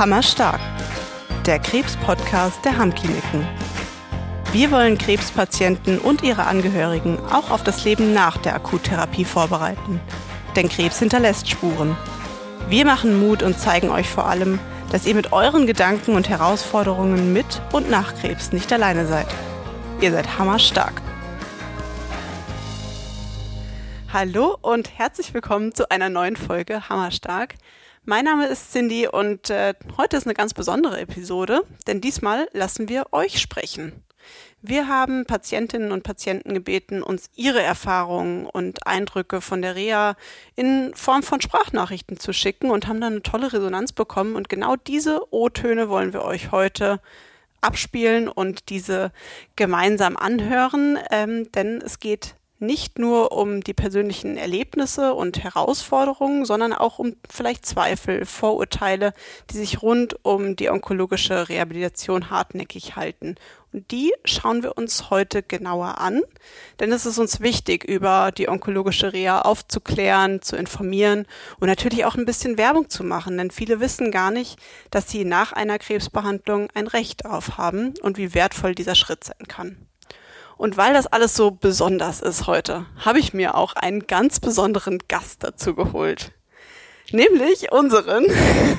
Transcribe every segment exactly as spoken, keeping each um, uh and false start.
Hammerstark, der Krebs-Podcast der Hamm-Kliniken. Wir wollen Krebspatienten und ihre Angehörigen auch auf das Leben nach der Akuttherapie vorbereiten. Denn Krebs hinterlässt Spuren. Wir machen Mut und zeigen euch vor allem, dass ihr mit euren Gedanken und Herausforderungen mit und nach Krebs nicht alleine seid. Ihr seid hammerstark. Hallo und herzlich willkommen zu einer neuen Folge Hammerstark. Mein Name ist Cindy und äh, heute ist eine ganz besondere Episode, denn diesmal lassen wir euch sprechen. Wir haben Patientinnen und Patienten gebeten, uns ihre Erfahrungen und Eindrücke von der Reha in Form von Sprachnachrichten zu schicken und haben dann eine tolle Resonanz bekommen. Und genau diese O-Töne wollen wir euch heute abspielen und diese gemeinsam anhören, ähm, denn es geht nicht nur um die persönlichen Erlebnisse und Herausforderungen, sondern auch um vielleicht Zweifel, Vorurteile, die sich rund um die onkologische Rehabilitation hartnäckig halten. Und die schauen wir uns heute genauer an, denn es ist uns wichtig, über die onkologische Reha aufzuklären, zu informieren und natürlich auch ein bisschen Werbung zu machen, denn viele wissen gar nicht, dass sie nach einer Krebsbehandlung ein Recht darauf haben und wie wertvoll dieser Schritt sein kann. Und weil das alles so besonders ist heute, habe ich mir auch einen ganz besonderen Gast dazu geholt. Nämlich unseren,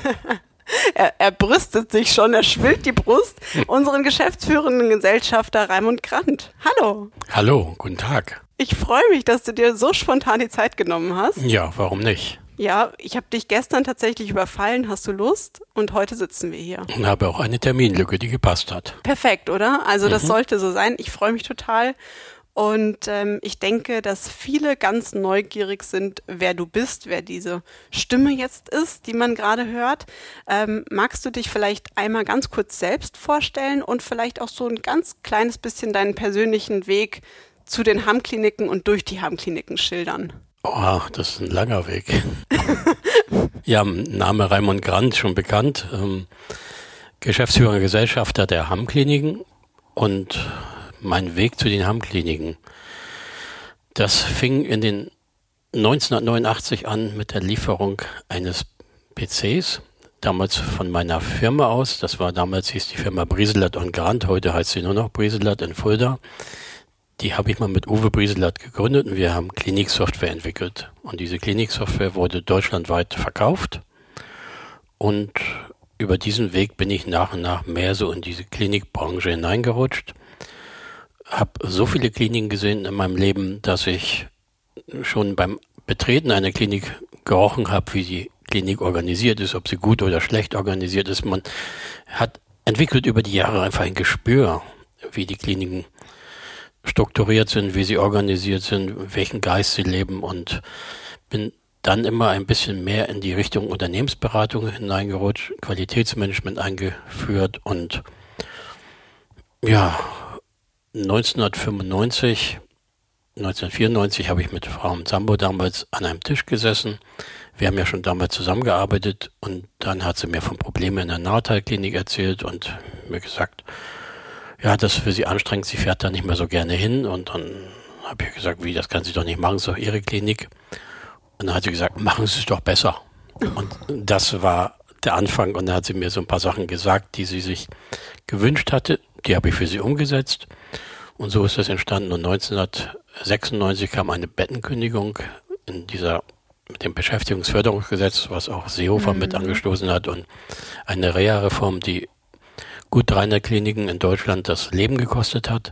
er, er brüstet sich schon, er schwillt die Brust, unseren geschäftsführenden Gesellschafter Raimund Grant. Hallo. Hallo, guten Tag. Ich freue mich, dass du dir so spontan die Zeit genommen hast. Ja, warum nicht? Ja, ich habe dich gestern tatsächlich überfallen. Hast du Lust? Und heute sitzen wir hier. Und habe auch eine Terminlücke, die gepasst hat. Perfekt, oder? Also das Mhm. sollte so sein. Ich freue mich total. Und ähm, ich denke, dass viele ganz neugierig sind, wer du bist, wer diese Stimme jetzt ist, die man gerade hört. Ähm, magst du dich vielleicht einmal ganz kurz selbst vorstellen und vielleicht auch so ein ganz kleines bisschen deinen persönlichen Weg zu den Hamm-Kliniken und durch die Hamm-Kliniken schildern? Oh, das ist ein langer Weg. Ja, Name Raimund Grant, schon bekannt. Ähm, Geschäftsführer Gesellschafter der Hamm-Kliniken und mein Weg zu den Hamm-Kliniken. Das fing in den neunzehnhundertneunundachtzig an mit der Lieferung eines P Cs. Damals von meiner Firma aus. Das war damals, hieß die Firma Brieselat und Grant. Heute heißt sie nur noch Brieselat in Fulda. Die habe ich mal mit Uwe Brieselat gegründet und wir haben Kliniksoftware entwickelt. Und diese Kliniksoftware wurde deutschlandweit verkauft. Und über diesen Weg bin ich nach und nach mehr so in diese Klinikbranche hineingerutscht. Habe so viele Kliniken gesehen in meinem Leben, dass ich schon beim Betreten einer Klinik gerochen habe, wie die Klinik organisiert ist, ob sie gut oder schlecht organisiert ist. Man hat entwickelt über die Jahre einfach ein Gespür, wie die Kliniken strukturiert sind, wie sie organisiert sind, welchen Geist sie leben und bin dann immer ein bisschen mehr in die Richtung Unternehmensberatung hineingerutscht, Qualitätsmanagement eingeführt und ja, neunzehnhundertfünfundneunzig, neunzehnhundertvierundneunzig habe ich mit Frau Zambo damals an einem Tisch gesessen. Wir haben ja schon damals zusammengearbeitet und dann hat sie mir von Problemen in der Nahtalklinik erzählt und mir gesagt, ja, das ist für sie anstrengend, sie fährt da nicht mehr so gerne hin. Und dann habe ich gesagt, wie, das kann sie doch nicht machen, das ist doch ihre Klinik. Und dann hat sie gesagt, machen Sie es doch besser. Und das war der Anfang. Und dann hat sie mir so ein paar Sachen gesagt, die sie sich gewünscht hatte. Die habe ich für sie umgesetzt. Und so ist das entstanden. Und neunzehnhundertsechsundneunzig kam eine Bettenkündigung in dieser, mit dem Beschäftigungsförderungsgesetz, was auch Seehofer mhm. mit angestoßen hat. Und eine Reha-Reform, die gut dreihundert Kliniken in Deutschland das Leben gekostet hat.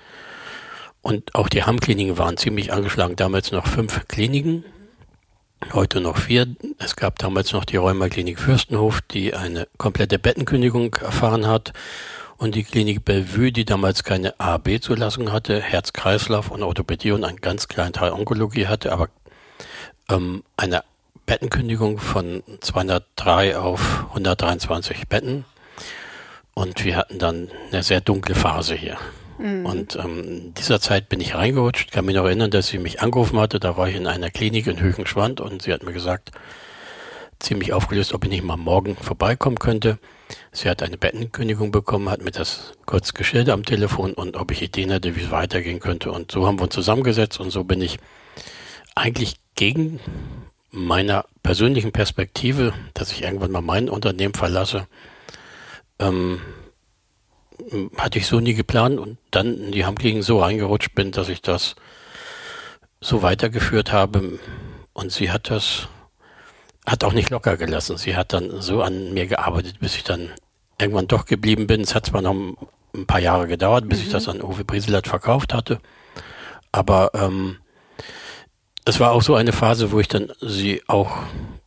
Und auch die Hamm-Kliniken waren ziemlich angeschlagen. Damals noch fünf Kliniken, heute noch vier. Es gab damals noch die Rheuma-Klinik Fürstenhof, die eine komplette Bettenkündigung erfahren hat. Und die Klinik Bellevue, die damals keine A B-Zulassung hatte, Herz-Kreislauf und Orthopädie und einen ganz kleinen Teil Onkologie hatte, aber ähm, eine Bettenkündigung von zweihundertdrei auf hundertdreiundzwanzig Betten. Und wir hatten dann eine sehr dunkle Phase hier. Mhm. Und ähm, in dieser Zeit bin ich reingerutscht. Ich kann mich noch erinnern, dass sie mich angerufen hatte. Da war ich in einer Klinik in Högenschwand und sie hat mir gesagt, ziemlich aufgelöst, ob ich nicht mal morgen vorbeikommen könnte. Sie hat eine Bettenkündigung bekommen, hat mir das kurz geschildert am Telefon und ob ich Ideen hatte, wie es weitergehen könnte. Und so haben wir uns zusammengesetzt und so bin ich eigentlich gegen meiner persönlichen Perspektive, dass ich irgendwann mal mein Unternehmen verlasse, ähm, hatte ich so nie geplant und dann in die Heimkliniken so reingerutscht bin, dass ich das so weitergeführt habe. Und sie hat das, hat auch nicht locker gelassen. Sie hat dann so an mir gearbeitet, bis ich dann irgendwann doch geblieben bin. Es hat zwar noch ein paar Jahre gedauert, bis mhm. ich das an Uwe Brieselert verkauft hatte. Aber ähm, es war auch so eine Phase, wo ich dann sie auch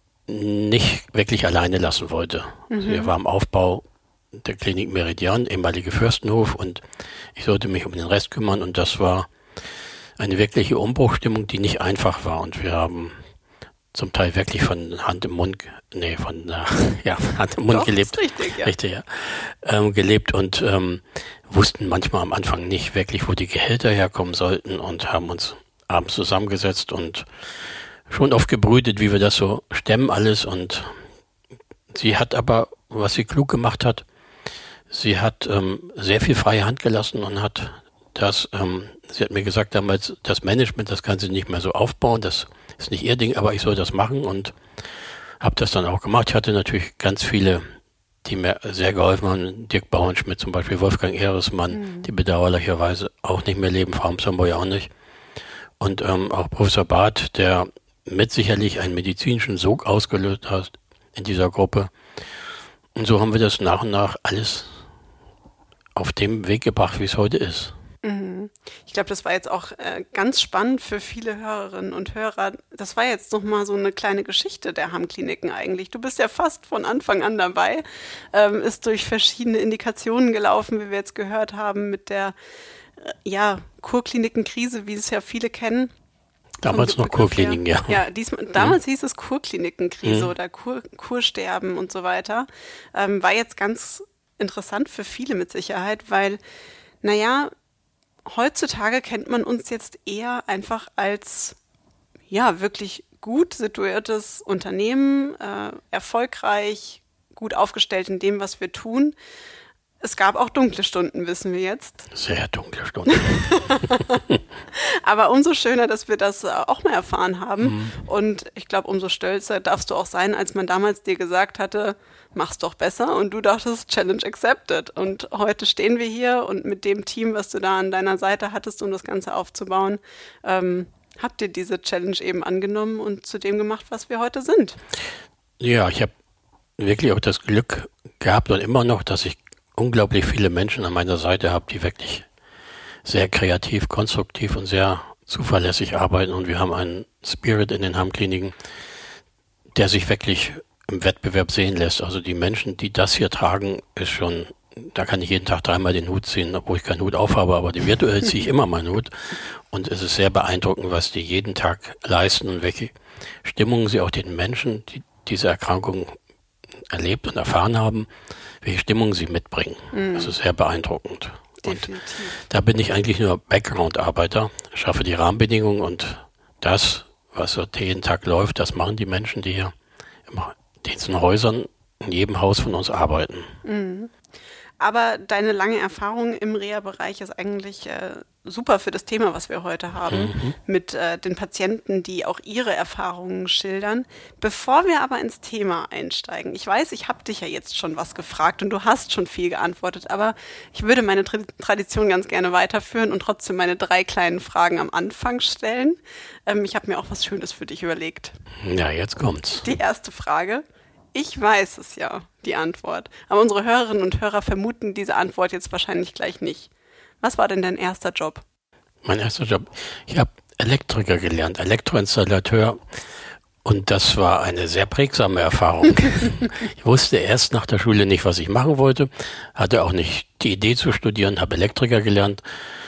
nicht wirklich alleine lassen wollte. Mhm. Sie war im Aufbau der Klinik Meridian, ehemalige Fürstenhof, und ich sollte mich um den Rest kümmern, und das war eine wirkliche Umbruchstimmung, die nicht einfach war, und wir haben zum Teil wirklich von Hand im Mund, nee, von äh, ja, Hand im Mund Doch, gelebt. Ist richtig, ja. Richtig, ja. Ähm, gelebt und ähm, wussten manchmal am Anfang nicht wirklich, wo die Gehälter herkommen sollten, und haben uns abends zusammengesetzt und schon oft gebrütet, wie wir das so stemmen alles. Und sie hat aber, was sie klug gemacht hat, sie hat ähm, sehr viel freie Hand gelassen und hat das, ähm, sie hat mir gesagt damals, das Management, das kann sie nicht mehr so aufbauen, das ist nicht ihr Ding, aber ich soll das machen, und habe das dann auch gemacht. Ich hatte natürlich ganz viele, die mir sehr geholfen haben, Dirk Bauernschmidt zum Beispiel, Wolfgang Ehresmann, mhm. die bedauerlicherweise auch nicht mehr leben, Frau Zamboy auch nicht. Und ähm, auch Professor Barth, der mit sicherlich einen medizinischen Sog ausgelöst hat in dieser Gruppe. Und so haben wir das nach und nach alles auf dem Weg gebracht, wie es heute ist. Mhm. Ich glaube, das war jetzt auch äh, ganz spannend für viele Hörerinnen und Hörer. Das war jetzt nochmal so eine kleine Geschichte der Heimkliniken eigentlich. Du bist ja fast von Anfang an dabei, ähm, ist durch verschiedene Indikationen gelaufen, wie wir jetzt gehört haben, mit der äh, ja, Kurklinikenkrise, wie es ja viele kennen. Damals noch Kurkliniken, ja. Ja, diesmal, damals mhm. hieß es Kurklinikenkrise mhm. oder Kur, Kursterben und so weiter. Ähm, war jetzt ganz interessant für viele mit Sicherheit, weil, naja, heutzutage kennt man uns jetzt eher einfach als, ja, wirklich gut situiertes Unternehmen, äh, erfolgreich, gut aufgestellt in dem, was wir tun. Es gab auch dunkle Stunden, wissen wir jetzt. Sehr dunkle Stunden. Aber umso schöner, dass wir das auch mal erfahren haben. Mhm. Und ich glaube, umso stolzer darfst du auch sein, als man damals dir gesagt hatte, mach's doch besser. Und du dachtest, Challenge accepted. Und heute stehen wir hier, und mit dem Team, was du da an deiner Seite hattest, um das Ganze aufzubauen, ähm, habt ihr diese Challenge eben angenommen und zu dem gemacht, was wir heute sind. Ja, ich habe wirklich auch das Glück gehabt und immer noch, dass ich unglaublich viele Menschen an meiner Seite habe, die wirklich sehr kreativ, konstruktiv und sehr zuverlässig arbeiten, und wir haben einen Spirit in den Heimkliniken, der sich wirklich im Wettbewerb sehen lässt. Also die Menschen, die das hier tragen, ist schon, da kann ich jeden Tag dreimal den Hut ziehen, obwohl ich keinen Hut aufhabe, aber die virtuell ziehe ich immer meinen Hut, und es ist sehr beeindruckend, was die jeden Tag leisten und welche Stimmungen sie auch den Menschen, die diese Erkrankung erlebt und erfahren haben, welche Stimmung sie mitbringen. Mhm. Das ist sehr beeindruckend. Definitiv. Und da bin ich eigentlich nur Background-Arbeiter, schaffe die Rahmenbedingungen, und das, was so jeden Tag läuft, das machen die Menschen, die hier in diesen Häusern, in jedem Haus von uns arbeiten. Mhm. Aber deine lange Erfahrung im Reha-Bereich ist eigentlich äh, super für das Thema, was wir heute haben, mhm. mit äh, den Patienten, die auch ihre Erfahrungen schildern. Bevor wir aber ins Thema einsteigen, ich weiß, ich habe dich ja jetzt schon was gefragt und du hast schon viel geantwortet, aber ich würde meine Tra- Tradition ganz gerne weiterführen und trotzdem meine drei kleinen Fragen am Anfang stellen. Ähm, ich habe mir auch was Schönes für dich überlegt. Ja, jetzt kommt's. Die erste Frage. Ich weiß es ja, die Antwort. Aber unsere Hörerinnen und Hörer vermuten diese Antwort jetzt wahrscheinlich gleich nicht. Was war denn dein erster Job? Mein erster Job? Ich habe Elektriker gelernt, Elektroinstallateur. Und das war eine sehr prägsame Erfahrung. Ich wusste erst nach der Schule nicht, was ich machen wollte. Hatte auch nicht die Idee zu studieren, habe Elektriker gelernt.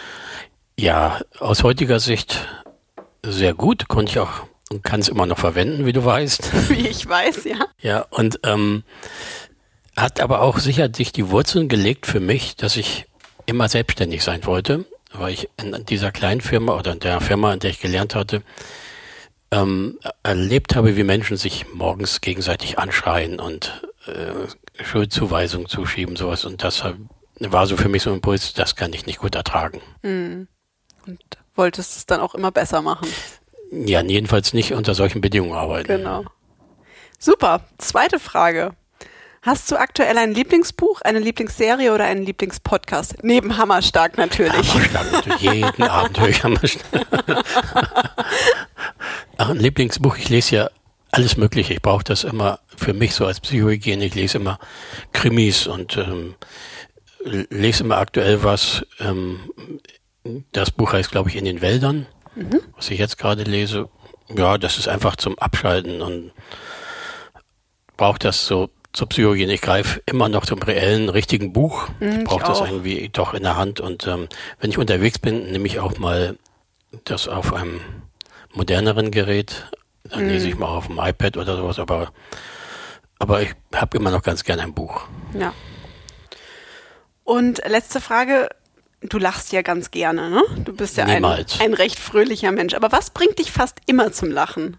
Ja, aus heutiger Sicht sehr gut, konnte ich auch und kann es immer noch verwenden, wie du weißt. Wie ich weiß, ja. Ja, und ähm, hat aber auch sicher sich die Wurzeln gelegt für mich, dass ich immer selbstständig sein wollte, weil ich in dieser kleinen Firma oder in der Firma, in der ich gelernt hatte, ähm, erlebt habe, wie Menschen sich morgens gegenseitig anschreien und äh, Schuldzuweisungen zuschieben, sowas. Und das war so für mich so ein Impuls, das kann ich nicht gut ertragen. Mhm. Und wolltest es dann auch immer besser machen? Ja, jedenfalls nicht unter solchen Bedingungen arbeiten. Genau. Super. Zweite Frage. Hast du aktuell ein Lieblingsbuch, eine Lieblingsserie oder einen Lieblingspodcast? Neben Hammerstark natürlich. Hammerstark natürlich. Jeden Abend höre ich Hammerstark. Ach, ein Lieblingsbuch, ich lese ja alles Mögliche. Ich brauche das immer für mich so als Psychohygiene. Ich lese immer Krimis und ähm, lese immer aktuell was. Ähm, das Buch heißt, glaube ich, In den Wäldern, mhm. was ich jetzt gerade lese. Ja, das ist einfach zum Abschalten und brauche das so zur Psychohygiene. Ich greife immer noch zum reellen, richtigen Buch. Mhm, ich brauche das irgendwie doch in der Hand. Und ähm, wenn ich unterwegs bin, nehme ich auch mal das auf einem moderneren Gerät. Dann mhm. lese ich mal auf dem iPad oder sowas. Aber, aber ich habe immer noch ganz gerne ein Buch. Ja. Und letzte Frage. Du lachst ja ganz gerne, ne? Du bist ja ein, ein recht fröhlicher Mensch. Aber was bringt dich fast immer zum Lachen?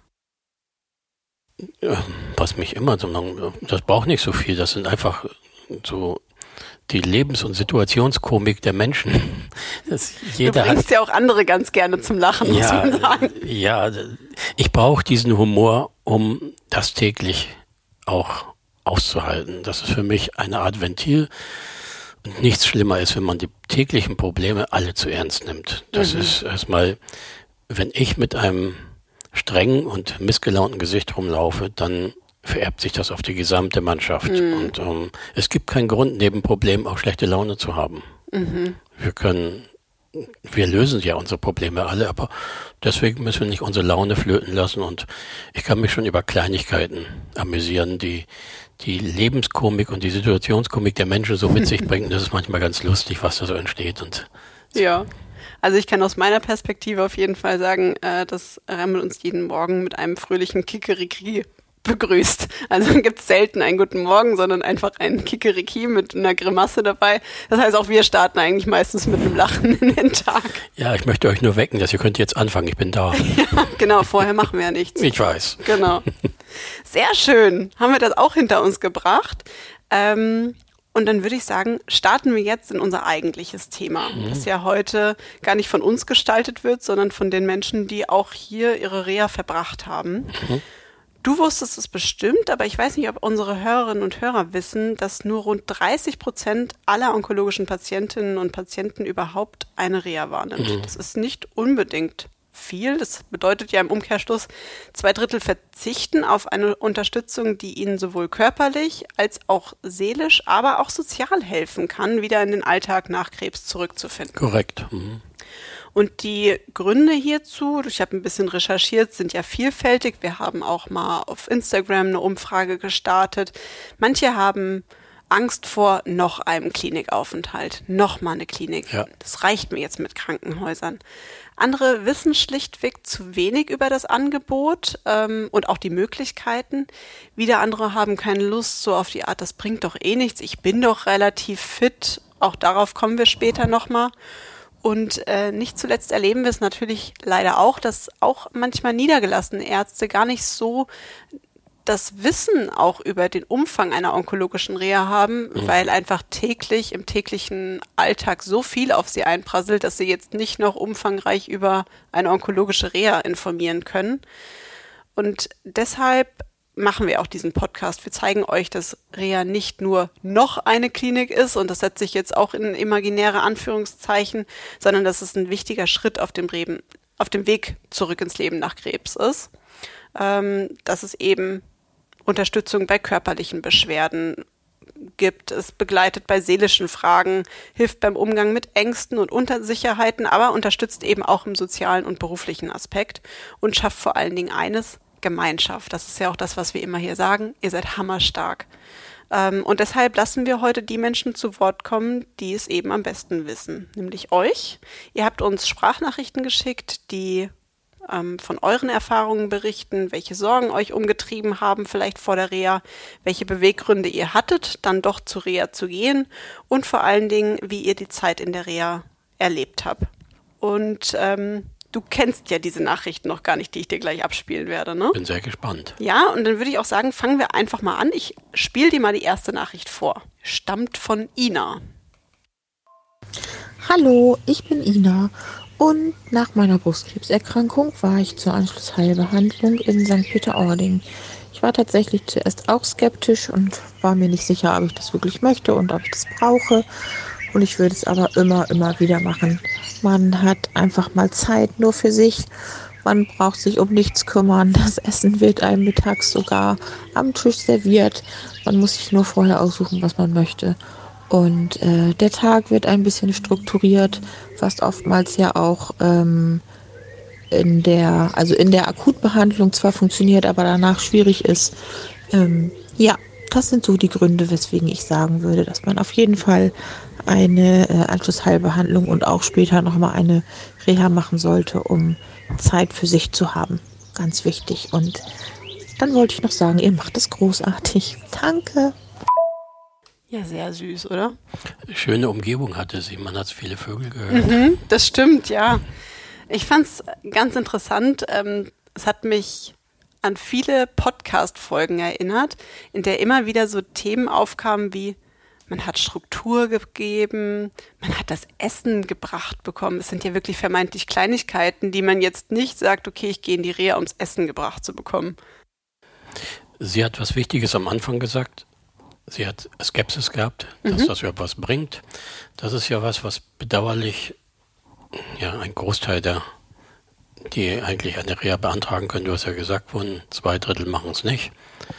Was mich immer zum Lachen, das braucht nicht so viel. Das sind einfach so die Lebens- und Situationskomik der Menschen. Das jeder du bringst hat, ja auch andere ganz gerne zum Lachen, ja, muss man sagen. Ja, ich brauche diesen Humor, um das täglich auch auszuhalten. Das ist für mich eine Art Ventil. Und nichts schlimmer ist, wenn man die täglichen Probleme alle zu ernst nimmt. Das mhm. ist erstmal, wenn ich mit einem strengen und missgelaunten Gesicht rumlaufe, dann vererbt sich das auf die gesamte Mannschaft. Mhm. Und ähm, es gibt keinen Grund, neben Problemen auch schlechte Laune zu haben. Mhm. Wir können, wir lösen ja unsere Probleme alle, aber deswegen müssen wir nicht unsere Laune flöten lassen. Und ich kann mich schon über Kleinigkeiten amüsieren, die die Lebenskomik und die Situationskomik der Menschen so mit sich bringen. Das ist manchmal ganz lustig, was da so entsteht. Und ja. Also ich kann aus meiner Perspektive auf jeden Fall sagen, äh, dass Remmel uns jeden Morgen mit einem fröhlichen Kikeriki begrüßt. Also gibt es selten einen guten Morgen, sondern einfach einen Kikeriki mit einer Grimasse dabei. Das heißt, auch wir starten eigentlich meistens mit einem Lachen in den Tag. Ja, ich möchte euch nur wecken, dass ihr könnt jetzt anfangen. Ich bin da. Ja, genau, vorher machen wir ja nichts. Ich weiß. Genau. Sehr schön. Haben wir das auch hinter uns gebracht. Ähm, Und dann würde ich sagen, starten wir jetzt in unser eigentliches Thema, mhm. das ja heute gar nicht von uns gestaltet wird, sondern von den Menschen, die auch hier ihre Reha verbracht haben. Mhm. Du wusstest es bestimmt, aber ich weiß nicht, ob unsere Hörerinnen und Hörer wissen, dass nur rund dreißig Prozent aller onkologischen Patientinnen und Patienten überhaupt eine Reha wahrnimmt. Mhm. Das ist nicht unbedingt viel. Das bedeutet ja im Umkehrschluss, zwei Drittel verzichten auf eine Unterstützung, die ihnen sowohl körperlich als auch seelisch, aber auch sozial helfen kann, wieder in den Alltag nach Krebs zurückzufinden. Korrekt. Mhm. Und die Gründe hierzu, ich habe ein bisschen recherchiert, sind ja vielfältig. Wir haben auch mal auf Instagram eine Umfrage gestartet. Manche haben Angst vor noch einem Klinikaufenthalt, noch mal eine Klinik. Ja. Das reicht mir jetzt mit Krankenhäusern. Andere wissen schlichtweg zu wenig über das Angebot ähm, und auch die Möglichkeiten. Wieder andere haben keine Lust, so auf die Art, das bringt doch eh nichts, ich bin doch relativ fit. Auch darauf kommen wir später nochmal. Und äh, nicht zuletzt erleben wir es natürlich leider auch, dass auch manchmal niedergelassene Ärzte gar nicht so das Wissen auch über den Umfang einer onkologischen Reha haben, mhm. weil einfach täglich im täglichen Alltag so viel auf sie einprasselt, dass sie jetzt nicht noch umfangreich über eine onkologische Reha informieren können. Und deshalb machen wir auch diesen Podcast. Wir zeigen euch, dass Reha nicht nur noch eine Klinik ist, und das setze ich jetzt auch in imaginäre Anführungszeichen, sondern dass es ein wichtiger Schritt auf dem, Leben, auf dem Weg zurück ins Leben nach Krebs ist. Ähm, dass es eben Unterstützung bei körperlichen Beschwerden gibt, es begleitet bei seelischen Fragen, hilft beim Umgang mit Ängsten und Unsicherheiten, aber unterstützt eben auch im sozialen und beruflichen Aspekt und schafft vor allen Dingen eines: Gemeinschaft. Das ist ja auch das, was wir immer hier sagen. Ihr seid hammerstark. Ähm, und deshalb lassen wir heute die Menschen zu Wort kommen, die es eben am besten wissen, nämlich euch. Ihr habt uns Sprachnachrichten geschickt, die ähm, von euren Erfahrungen berichten, welche Sorgen euch umgetrieben haben, vielleicht vor der Reha, welche Beweggründe ihr hattet, dann doch zur Reha zu gehen und vor allen Dingen, wie ihr die Zeit in der Reha erlebt habt. Und ähm, du kennst ja diese Nachrichten noch gar nicht, die ich dir gleich abspielen werde, ne? Bin sehr gespannt. Ja, und dann würde ich auch sagen, fangen wir einfach mal an. Ich spiele dir mal die erste Nachricht vor. Stammt von Ina. Hallo, ich bin Ina Und nach meiner Brustkrebserkrankung war ich zur Anschlussheilbehandlung in Sankt Peter-Ording. Ich war tatsächlich zuerst auch skeptisch und war mir nicht sicher, ob ich das wirklich möchte und ob ich das brauche. Und ich würde es aber immer, immer wieder machen. Man hat einfach mal Zeit nur für sich. Man braucht sich um nichts kümmern. Das Essen wird einem mittags sogar am Tisch serviert. Man muss sich nur vorher aussuchen, was man möchte. Und äh, der Tag wird ein bisschen strukturiert, was oftmals ja auch ähm, in der, also in der Akutbehandlung zwar funktioniert, aber danach schwierig ist. Ähm, ja, das sind so die Gründe, weswegen ich sagen würde, dass man auf jeden Fall eine äh, Anschlussheilbehandlung und auch später nochmal eine Reha machen sollte, um Zeit für sich zu haben. Ganz wichtig. Und dann wollte ich noch sagen, ihr macht es großartig. Danke. Ja, sehr süß, oder? Schöne Umgebung hatte sie, man hat viele Vögel gehört. Mhm, das stimmt, ja. Ich fand es ganz interessant. Ähm, es hat mich an viele Podcast-Folgen erinnert, in der immer wieder so Themen aufkamen wie, man hat Struktur gegeben, man hat das Essen gebracht bekommen. Es sind ja wirklich vermeintlich Kleinigkeiten, die man jetzt nicht sagt, okay, ich gehe in die Reha, ums Essen gebracht zu bekommen. Sie hat was Wichtiges am Anfang gesagt. Sie hat Skepsis gehabt, dass mhm. das überhaupt was bringt. Das ist ja was, was bedauerlich ja ein Großteil der, die eigentlich eine Reha beantragen können, du hast ja gesagt, wurden zwei Drittel machen es nicht.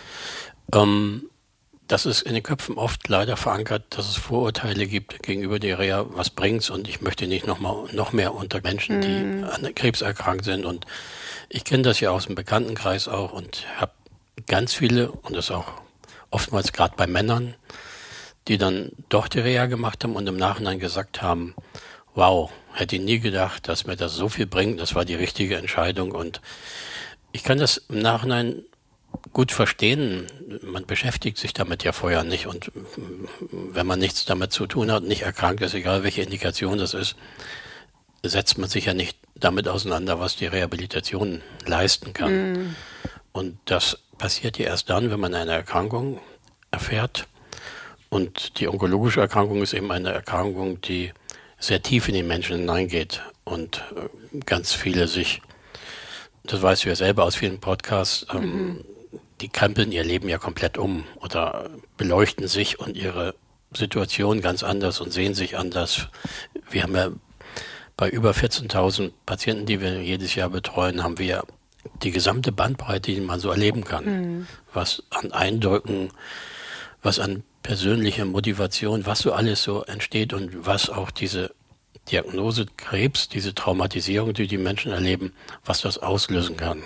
Ähm, das ist in den Köpfen oft leider verankert, dass es Vorurteile gibt gegenüber der Reha, was bringt's und ich möchte nicht noch mal noch mehr unter Menschen, die mhm. an Krebs erkrankt sind. Und ich kenne das ja aus dem Bekanntenkreis auch und habe ganz viele, und das auch oftmals gerade bei Männern, die dann doch die Reha gemacht haben und im Nachhinein gesagt haben, wow, hätte ich nie gedacht, dass mir das so viel bringt, das war die richtige Entscheidung. Und ich kann das im Nachhinein gut verstehen. Man beschäftigt sich damit ja vorher nicht und wenn man nichts damit zu tun hat, nicht erkrankt ist, egal welche Indikation das ist, setzt man sich ja nicht damit auseinander, was die Rehabilitation leisten kann. Mm. Und das passiert ja erst dann, wenn man eine Erkrankung erfährt. Und die onkologische Erkrankung ist eben eine Erkrankung, die sehr tief in die Menschen hineingeht und ganz viele sich, das weißt du ja selber aus vielen Podcasts, mhm. ähm, die krempeln ihr Leben ja komplett um oder beleuchten sich und ihre Situation ganz anders und sehen sich anders. Wir haben ja bei über vierzehntausend Patienten, die wir jedes Jahr betreuen, haben wir die gesamte Bandbreite, die man so erleben kann. Mhm. Was an Eindrücken, was an persönlicher Motivation, was so alles so entsteht und was auch diese Diagnose Krebs, diese Traumatisierung, die die Menschen erleben, was das auslösen kann.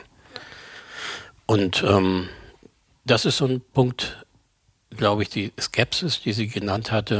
Und ähm, das ist so ein Punkt, glaube ich, die Skepsis, die sie genannt hatte,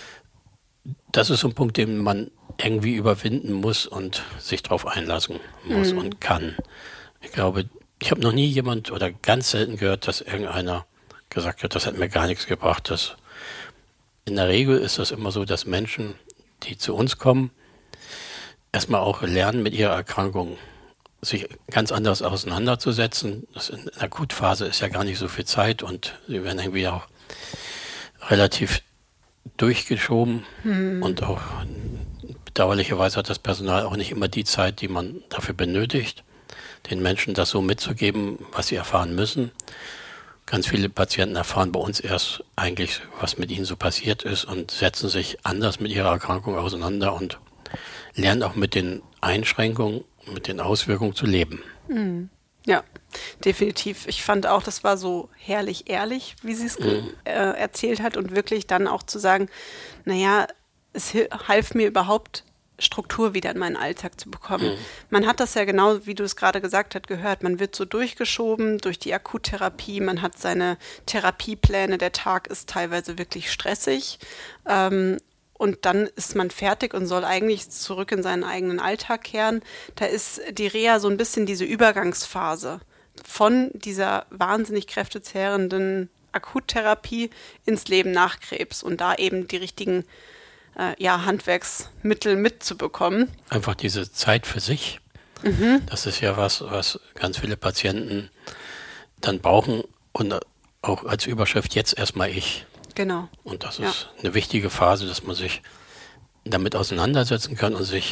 das ist so ein Punkt, den man irgendwie überwinden muss und sich darauf einlassen muss mhm. und kann. Ich glaube, ich habe noch nie jemand oder ganz selten gehört, dass irgendeiner gesagt hat, das hat mir gar nichts gebracht. Das, in der Regel ist das immer so, dass Menschen, die zu uns kommen, erstmal auch lernen, mit ihrer Erkrankung sich ganz anders auseinanderzusetzen. Das in der Akutphase ist ja gar nicht so viel Zeit und sie werden irgendwie auch relativ durchgeschoben hm. und auch bedauerlicherweise hat das Personal auch nicht immer die Zeit, die man dafür benötigt, den Menschen das so mitzugeben, was sie erfahren müssen. Ganz viele Patienten erfahren bei uns erst eigentlich, was mit ihnen so passiert ist und setzen sich anders mit ihrer Erkrankung auseinander und lernen auch mit den Einschränkungen, mit den Auswirkungen zu leben. Mhm. Ja, definitiv. Ich fand auch, das war so herrlich ehrlich, wie sie es mhm. äh, erzählt hat und wirklich dann auch zu sagen, naja, es half mir überhaupt, Struktur wieder in meinen Alltag zu bekommen. Mhm. Man hat das ja genau, wie du es gerade gesagt hast, gehört. Man wird so durchgeschoben durch die Akuttherapie. Man hat seine Therapiepläne. Der Tag ist teilweise wirklich stressig. Ähm, und dann ist man fertig und soll eigentlich zurück in seinen eigenen Alltag kehren. Da ist die Reha so ein bisschen diese Übergangsphase von dieser wahnsinnig kräftezehrenden Akuttherapie ins Leben nach Krebs und da eben die richtigen äh, ja, Handwerksmittel mitzubekommen. Einfach diese Zeit für sich. Mhm. Das ist ja was, was ganz viele Patienten dann brauchen und auch als Überschrift jetzt erstmal ich. Genau. Und das ja. ist eine wichtige Phase, dass man sich damit auseinandersetzen kann und sich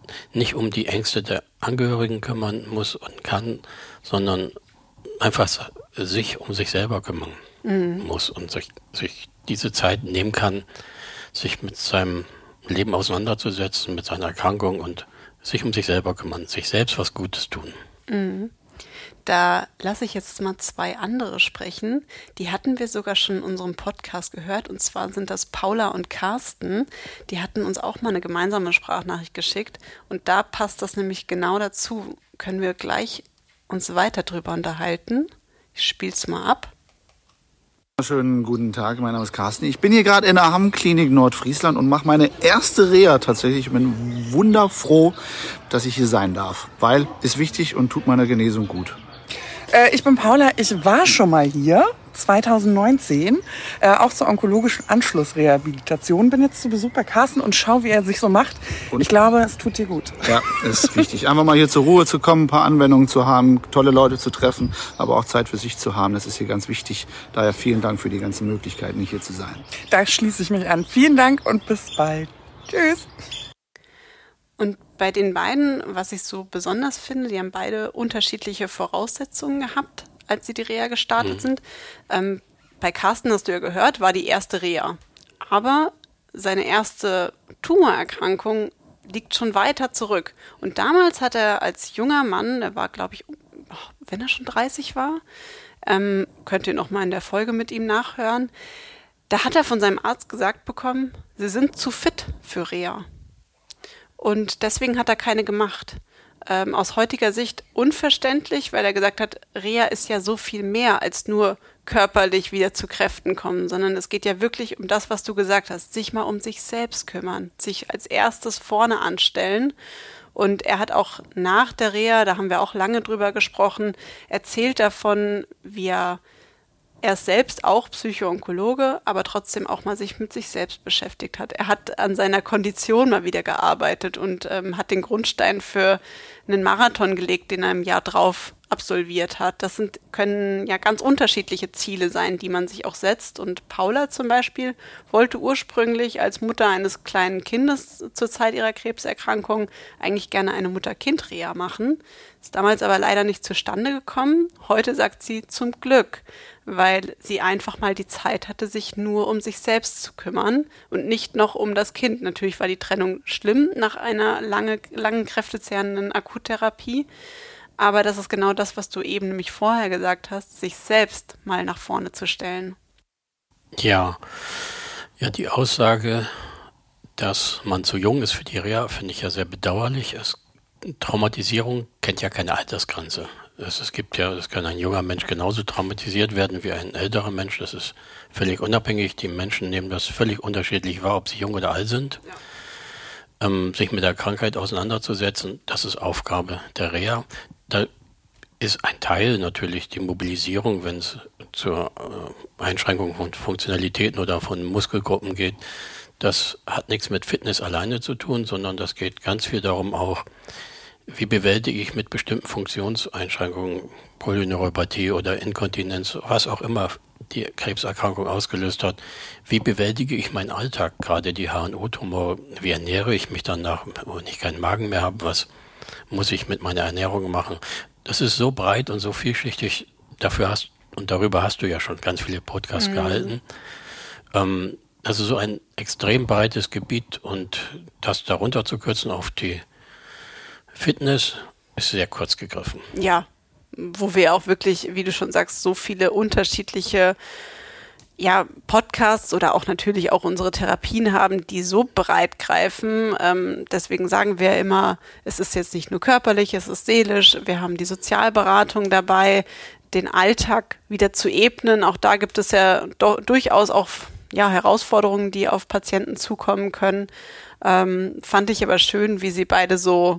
nicht um die Ängste der Angehörigen kümmern muss und kann, sondern einfach sich um sich selber kümmern mhm. muss und sich, sich diese Zeit nehmen kann, sich mit seinem Leben auseinanderzusetzen, mit seiner Erkrankung und sich um sich selber kümmern, sich selbst was Gutes tun. Mhm. Da lasse ich jetzt mal zwei andere sprechen. Die hatten wir sogar schon in unserem Podcast gehört. Und zwar sind das Paula und Carsten. Die hatten uns auch mal eine gemeinsame Sprachnachricht geschickt. Und da passt das nämlich genau dazu. Können wir gleich uns weiter drüber unterhalten. Ich spiele es mal ab. Schönen guten Tag, mein Name ist Carsten. Ich bin hier gerade in der Hamm-Klinik Nordfriesland und mache meine erste Reha tatsächlich. Ich bin wunderfroh, dass ich hier sein darf, weil ist wichtig und tut meiner Genesung gut. Äh, ich bin Paula, ich war schon mal hier, zwanzig neunzehn, äh, auch zur onkologischen Anschlussrehabilitation. Bin jetzt zu Besuch bei Carsten und schau, wie er sich so macht. Und? Ich glaube, es tut dir gut. Ja, ist wichtig. Einfach mal hier zur Ruhe zu kommen, ein paar Anwendungen zu haben, tolle Leute zu treffen, aber auch Zeit für sich zu haben. Das ist hier ganz wichtig. Daher vielen Dank für die ganzen Möglichkeiten, hier zu sein. Da schließe ich mich an. Vielen Dank und bis bald. Tschüss. Und bei den beiden, was ich so besonders finde, die haben beide unterschiedliche Voraussetzungen gehabt, als sie die Reha gestartet mhm. sind. Ähm, bei Carsten, hast du ja gehört, war die erste Reha. Aber seine erste Tumorerkrankung liegt schon weiter zurück. Und damals hat er als junger Mann, der war, glaube ich, wenn er schon dreißig war, ähm, könnt ihr noch mal in der Folge mit ihm nachhören, da hat er von seinem Arzt gesagt bekommen, sie sind zu fit für Reha. Und deswegen hat er keine gemacht. Ähm, aus heutiger Sicht unverständlich, weil er gesagt hat, Reha ist ja so viel mehr als nur körperlich wieder zu Kräften kommen, sondern es geht ja wirklich um das, was du gesagt hast, sich mal um sich selbst kümmern, sich als erstes vorne anstellen. Und er hat auch nach der Reha, da haben wir auch lange drüber gesprochen, erzählt davon, wie er Er ist selbst auch Psycho-Onkologe, aber trotzdem auch mal sich mit sich selbst beschäftigt hat. Er hat an seiner Kondition mal wieder gearbeitet und ähm, hat den Grundstein für einen Marathon gelegt, den er im Jahr drauf absolviert hat. Das sind, können ja ganz unterschiedliche Ziele sein, die man sich auch setzt. Und Paula zum Beispiel wollte ursprünglich als Mutter eines kleinen Kindes zur Zeit ihrer Krebserkrankung eigentlich gerne eine Mutter-Kind-Reha machen. Ist damals aber leider nicht zustande gekommen. Heute sagt sie zum Glück, weil sie einfach mal die Zeit hatte, sich nur um sich selbst zu kümmern und nicht noch um das Kind. Natürlich war die Trennung schlimm nach einer lange, langen, kräftezehrenden Akuttherapie. Aber das ist genau das, was du eben nämlich vorher gesagt hast, sich selbst mal nach vorne zu stellen. Ja, ja, die Aussage, dass man zu jung ist für die Reha, finde ich ja sehr bedauerlich. Es, Traumatisierung kennt ja keine Altersgrenze. Es, es gibt ja, es kann ein junger Mensch genauso traumatisiert werden wie ein älterer Mensch. Das ist völlig unabhängig. Die Menschen nehmen das völlig unterschiedlich wahr, ob sie jung oder alt sind. Ja. Ähm, sich mit der Krankheit auseinanderzusetzen, das ist Aufgabe der Reha. Da ist ein Teil natürlich die Mobilisierung, wenn es zur äh, Einschränkung von Funktionalitäten oder von Muskelgruppen geht. Das hat nichts mit Fitness alleine zu tun, sondern das geht ganz viel darum auch, wie bewältige ich mit bestimmten Funktionseinschränkungen, Polyneuropathie oder Inkontinenz, was auch immer die Krebserkrankung ausgelöst hat, wie bewältige ich meinen Alltag, gerade die H N O-Tumore, wie ernähre ich mich danach, wenn ich keinen Magen mehr habe, was muss ich mit meiner Ernährung machen. Das ist so breit und so vielschichtig, dafür hast und darüber hast du ja schon ganz viele Podcasts mhm. gehalten. Ähm, also so ein extrem breites Gebiet und das darunter zu kürzen auf die Fitness ist sehr kurz gegriffen. Ja, wo wir auch wirklich, wie du schon sagst, so viele unterschiedliche ja, Podcasts oder auch natürlich auch unsere Therapien haben, die so breit greifen. Ähm, deswegen sagen wir immer, es ist jetzt nicht nur körperlich, es ist seelisch. Wir haben die Sozialberatung dabei, den Alltag wieder zu ebnen. Auch da gibt es ja do- durchaus auch ja, Herausforderungen, die auf Patienten zukommen können. Ähm, fand ich aber schön, wie sie beide so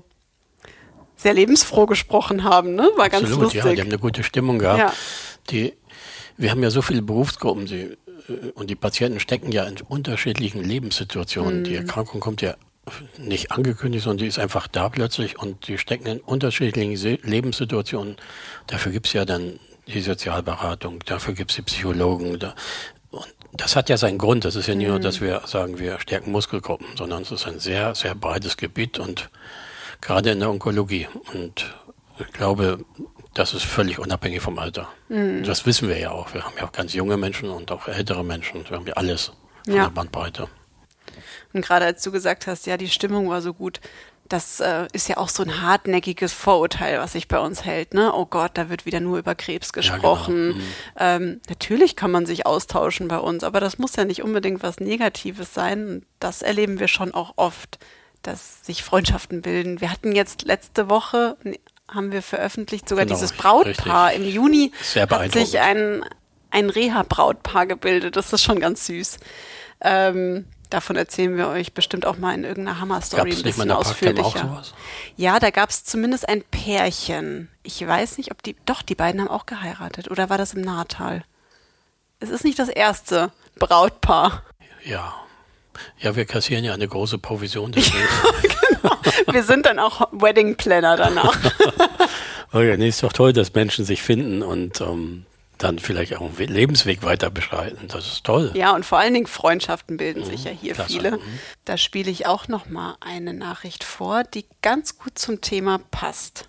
sehr lebensfroh gesprochen haben, ne? War ganz Absolut, lustig. Ja, die haben eine gute Stimmung gehabt. Ja. Die, wir haben ja so viele Berufsgruppen sie, und die Patienten stecken ja in unterschiedlichen Lebenssituationen. Mhm. Die Erkrankung kommt ja nicht angekündigt, sondern die ist einfach da plötzlich und die stecken in unterschiedlichen Se- Lebenssituationen. Dafür gibt es ja dann die Sozialberatung, dafür gibt es die Psychologen. Da, und das hat ja seinen Grund. Das ist ja nicht mhm. nur, dass wir sagen, wir stärken Muskelgruppen, sondern es ist ein sehr, sehr breites Gebiet und gerade in der Onkologie. Und ich glaube, das ist völlig unabhängig vom Alter. Mhm. Das wissen wir ja auch. Wir haben ja auch ganz junge Menschen und auch ältere Menschen. Wir haben ja alles von Ja. der Bandbreite. Und gerade als du gesagt hast, ja, die Stimmung war so gut, das äh, ist ja auch so ein hartnäckiges Vorurteil, was sich bei uns hält, ne? Oh Gott, da wird wieder nur über Krebs gesprochen. genau. Mhm. Ähm, natürlich kann man sich austauschen bei uns, aber das muss ja nicht unbedingt was Negatives sein. Und das erleben wir schon auch oft, dass sich Freundschaften bilden. Wir hatten jetzt letzte Woche, ne, haben wir veröffentlicht, sogar Genau, dieses Brautpaar. richtig. Im Juni Sehr hat sich beeindruckend. ein, ein Reha-Brautpaar gebildet. Das ist schon ganz süß. Ähm, davon erzählen wir euch bestimmt auch mal in irgendeiner Hammer-Story Gab es ein nicht mal bisschen in der Parkcamp auch ausführlicher. sowas? Ja, da gab es zumindest ein Pärchen. Ich weiß nicht, ob die, doch, die beiden haben auch geheiratet. Oder war das im Nahtal? Es ist nicht das erste Brautpaar. Ja. Ja, wir kassieren ja eine große Provision. Deswegen. Wir sind dann auch Wedding Planner danach. Okay, nee, ist doch toll, dass Menschen sich finden und ähm, dann vielleicht auch einen We- Lebensweg weiter beschreiten. Das ist toll. Ja, und vor allen Dingen Freundschaften bilden sich ja hier klasse. viele. Mhm. Da spiele ich auch noch mal eine Nachricht vor, die ganz gut zum Thema passt.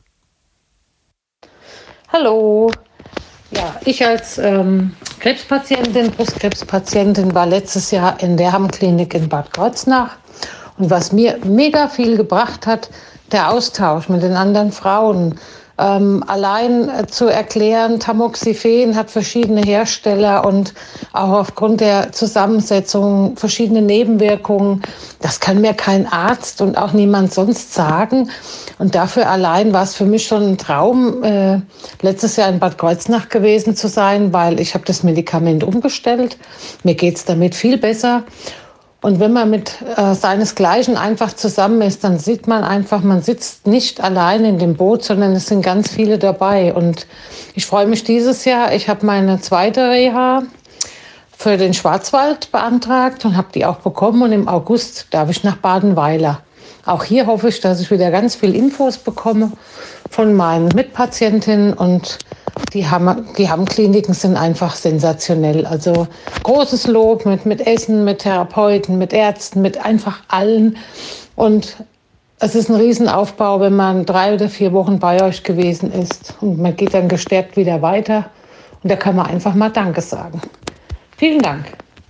Hallo. Ja, ich als ähm, Krebspatientin, Brustkrebspatientin war letztes Jahr in der Hamm-Klinik in Bad Kreuznach. Und was mir mega viel gebracht hat, der Austausch mit den anderen Frauen. Ähm, allein äh, zu erklären, Tamoxifen hat verschiedene Hersteller und auch aufgrund der Zusammensetzung verschiedene Nebenwirkungen. Das kann mir kein Arzt und auch niemand sonst sagen. Und dafür allein war es für mich schon ein Traum, äh, letztes Jahr in Bad Kreuznach gewesen zu sein, weil ich habe das Medikament umgestellt. Mir geht's damit viel besser. Und wenn man mit äh, seinesgleichen einfach zusammen ist, dann sieht man einfach, man sitzt nicht allein in dem Boot, sondern es sind ganz viele dabei. Und ich freue mich dieses Jahr, ich habe meine zweite Reha für den Schwarzwald beantragt und habe die auch bekommen. Und im August darf ich nach Badenweiler. Auch hier hoffe ich, dass ich wieder ganz viel Infos bekomme von meinen Mitpatientinnen und die Hamm, die Hamm-Kliniken sind einfach sensationell. Also großes Lob mit, mit Essen, mit Therapeuten, mit Ärzten, mit einfach allen. Und es ist ein Riesenaufbau, wenn man drei oder vier Wochen bei euch gewesen ist. Und man geht dann gestärkt wieder weiter. Und da kann man einfach mal Danke sagen. Vielen Dank.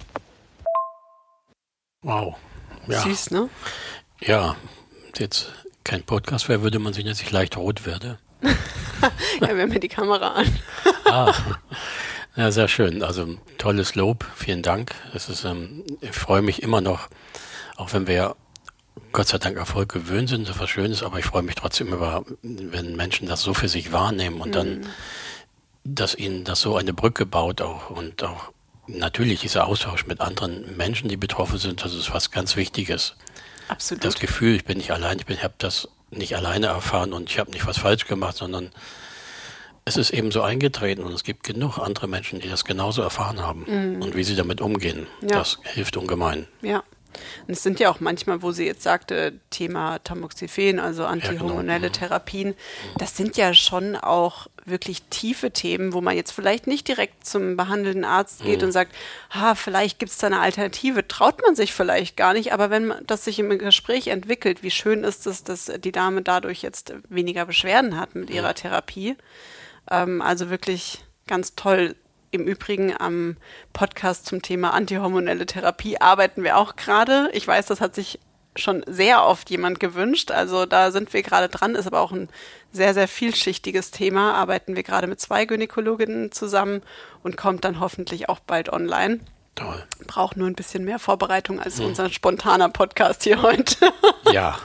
Wow. Ja. Süß, ne? Ja, jetzt kein Podcast wäre, würde man sehen, dass ich leicht rot werde. Ja, wir haben ja die Kamera an. Ah, ja, sehr schön. Also tolles Lob, vielen Dank. Es ist, ähm, ich freue mich immer noch, auch wenn wir Gott sei Dank Erfolg gewöhnt sind, das was Schönes, aber ich freue mich trotzdem über, wenn Menschen das so für sich wahrnehmen und mhm. dann, dass ihnen das so eine Brücke baut auch und auch natürlich dieser Austausch mit anderen Menschen, die betroffen sind, das ist was ganz Wichtiges. Absolut. Das Gefühl, ich bin nicht allein, ich bin, ich habe das nicht alleine erfahren und ich habe nicht was falsch gemacht, sondern es ist eben so eingetreten und es gibt genug andere Menschen, die das genauso erfahren haben mhm. und wie sie damit umgehen. Ja. Das hilft ungemein. Ja. Und es sind ja auch manchmal, wo sie jetzt sagte, Thema Tamoxifen, also antihormonelle ja, genau. Therapien, das sind ja schon auch wirklich tiefe Themen, wo man jetzt vielleicht nicht direkt zum behandelnden Arzt geht mhm. und sagt, ha, vielleicht gibt es da eine Alternative, traut man sich vielleicht gar nicht, aber wenn man das sich im Gespräch entwickelt, wie schön ist es, dass die Dame dadurch jetzt weniger Beschwerden hat mit ihrer mhm. Therapie. Ähm, also wirklich ganz toll. Im Übrigen am Podcast zum Thema antihormonelle Therapie arbeiten wir auch gerade. Ich weiß, das hat sich schon sehr oft jemand gewünscht. Also da sind wir gerade dran, ist aber auch ein sehr, sehr vielschichtiges Thema. Arbeiten wir gerade mit zwei Gynäkologinnen zusammen und kommt dann hoffentlich auch bald online. Toll. Braucht nur ein bisschen mehr Vorbereitung als hm. unser spontaner Podcast hier heute. Ja,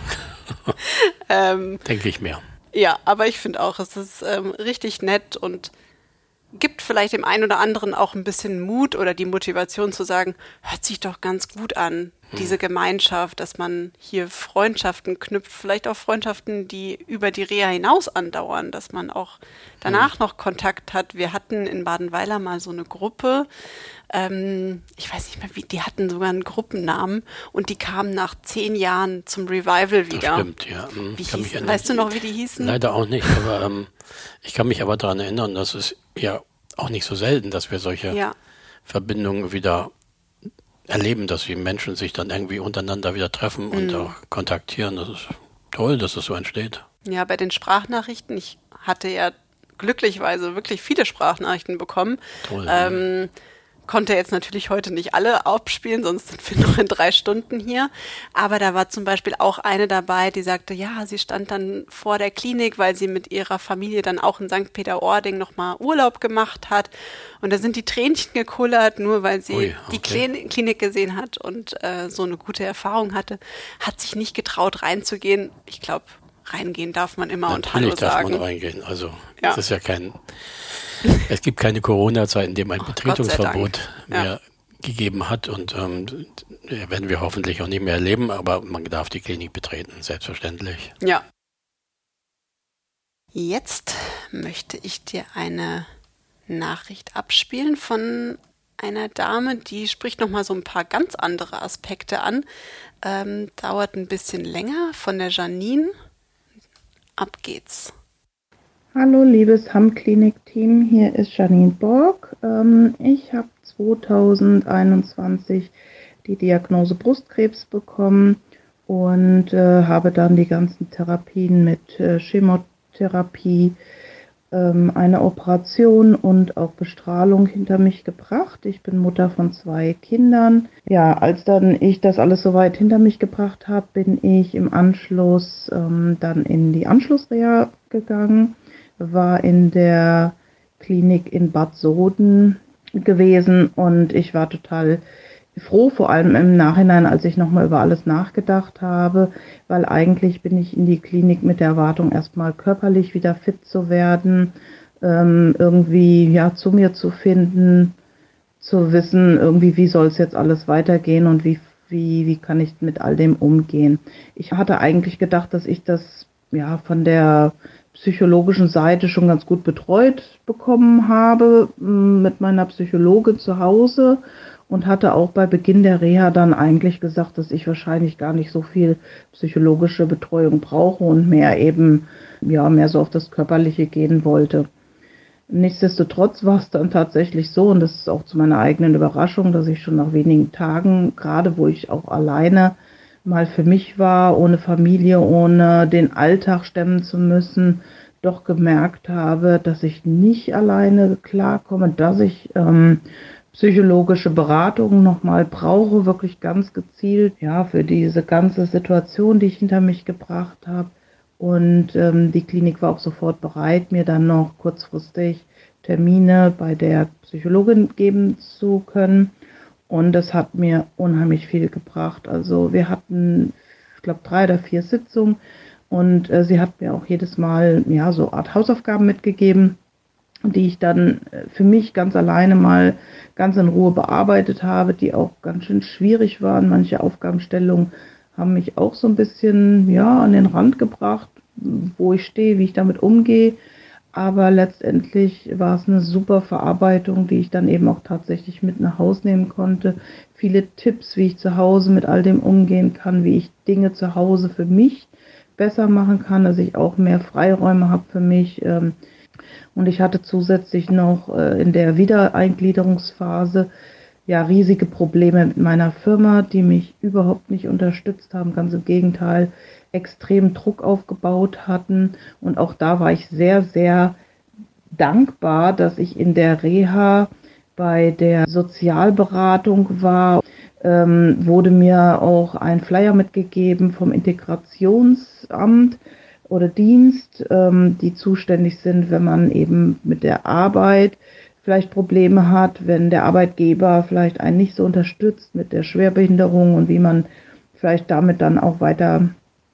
ähm, denke ich mir. Ja, aber ich finde auch, es ist ähm, richtig nett und gibt vielleicht dem einen oder anderen auch ein bisschen Mut oder die Motivation zu sagen, hört sich doch ganz gut an, hm. diese Gemeinschaft, dass man hier Freundschaften knüpft, vielleicht auch Freundschaften, die über die Reha hinaus andauern, dass man auch danach hm. noch Kontakt hat. Wir hatten in Badenweiler mal so eine Gruppe, ähm, ich weiß nicht mehr wie, die hatten sogar einen Gruppennamen und die kamen nach zehn Jahren zum Revival wieder. Das stimmt, ja. Hm. Wie hieß, weißt du noch, wie die hießen? Leider auch nicht, aber ähm, ich kann mich aber daran erinnern, dass es ja auch nicht so selten, dass wir solche ja. Verbindungen wieder erleben, dass die Menschen sich dann irgendwie untereinander wieder treffen und mm. auch kontaktieren. Das ist Toll, dass es so entsteht. Ja, bei den Sprachnachrichten, ich hatte ja glücklicherweise wirklich viele Sprachnachrichten bekommen. Toll. Ähm, konnte jetzt natürlich heute nicht alle abspielen, sonst sind wir noch in drei Stunden hier. Aber da war zum Beispiel auch eine dabei, die sagte, ja, sie stand dann vor der Klinik, weil sie mit ihrer Familie dann auch in Sankt Peter-Ording nochmal Urlaub gemacht hat. Und da sind die Tränchen gekullert, nur weil sie Ui, die okay. Klin- Klinik gesehen hat und äh, so eine gute Erfahrung hatte, hat sich nicht getraut reinzugehen. Ich glaube, reingehen darf man immer und Hallo Natürlich darf sagen. man reingehen. Also Ja. es ist ja kein, es gibt keine Corona-Zeit, in dem ein Ach, Betretungsverbot Gott sei Dank. mehr Ja. gegeben hat und ähm, werden wir hoffentlich auch nicht mehr erleben, aber man darf die Klinik betreten, selbstverständlich. Ja. Jetzt möchte ich dir eine Nachricht abspielen von einer Dame, die spricht nochmal so ein paar ganz andere Aspekte an. Ähm, dauert ein bisschen länger, von der Janine. Ab geht's. Hallo liebes Hamm-Klinik-Team, hier ist Janine Borg. Ähm, ich habe zweitausendeinundzwanzig die Diagnose Brustkrebs bekommen und äh, habe dann die ganzen Therapien mit äh, Chemotherapie, ähm, eine Operation und auch Bestrahlung hinter mich gebracht. Ich bin Mutter von zwei Kindern. Ja, als dann ich das alles soweit hinter mich gebracht habe, bin ich im Anschluss ähm, dann in die Anschlussreha gegangen, war in der Klinik in Bad Soden gewesen und ich war total froh, vor allem im Nachhinein, als ich nochmal über alles nachgedacht habe, weil eigentlich bin ich in die Klinik mit der Erwartung, erstmal körperlich wieder fit zu werden, ähm, irgendwie ja zu mir zu finden, zu wissen, irgendwie wie soll es jetzt alles weitergehen und wie, wie, wie kann ich mit all dem umgehen. Ich hatte eigentlich gedacht, dass ich das ja von der psychologischen Seite schon ganz gut betreut bekommen habe mit meiner Psychologin zu Hause und hatte auch bei Beginn der Reha dann eigentlich gesagt, dass ich wahrscheinlich gar nicht so viel psychologische Betreuung brauche und mehr eben, ja, mehr so auf das Körperliche gehen wollte. Nichtsdestotrotz war es dann tatsächlich so, und das ist auch zu meiner eigenen Überraschung, dass ich schon nach wenigen Tagen, gerade wo ich auch alleine mal für mich war, ohne Familie, ohne den Alltag stemmen zu müssen, doch gemerkt habe, dass ich nicht alleine klarkomme, dass ich ähm, psychologische Beratung nochmal brauche, wirklich ganz gezielt, ja, für diese ganze Situation, die ich hinter mich gebracht habe. Und ähm, die Klinik war auch sofort bereit, mir dann noch kurzfristig Termine bei der Psychologin geben zu können. Und das hat mir unheimlich viel gebracht. Also wir hatten, ich glaube, drei oder vier Sitzungen und äh, sie hat mir auch jedes Mal ja so Art Hausaufgaben mitgegeben, die ich dann für mich ganz alleine mal ganz in Ruhe bearbeitet habe, die auch ganz schön schwierig waren. Manche Aufgabenstellungen haben mich auch so ein bisschen ja an den Rand gebracht, wo ich stehe, wie ich damit umgehe. Aber letztendlich war es eine super Verarbeitung, die ich dann eben auch tatsächlich mit nach Hause nehmen konnte. Viele Tipps, wie ich zu Hause mit all dem umgehen kann, wie ich Dinge zu Hause für mich besser machen kann, dass ich auch mehr Freiräume habe für mich. Und ich hatte zusätzlich noch in der Wiedereingliederungsphase ja riesige Probleme mit meiner Firma, die mich überhaupt nicht unterstützt haben, ganz im Gegenteil, extrem Druck aufgebaut hatten. Und auch da war ich sehr, sehr dankbar, dass ich in der Reha bei der Sozialberatung war. Ähm, wurde mir auch ein Flyer mitgegeben vom Integrationsamt oder Dienst, ähm, die zuständig sind, wenn man eben mit der Arbeit vielleicht Probleme hat, wenn der Arbeitgeber vielleicht einen nicht so unterstützt mit der Schwerbehinderung und wie man vielleicht damit dann auch weiter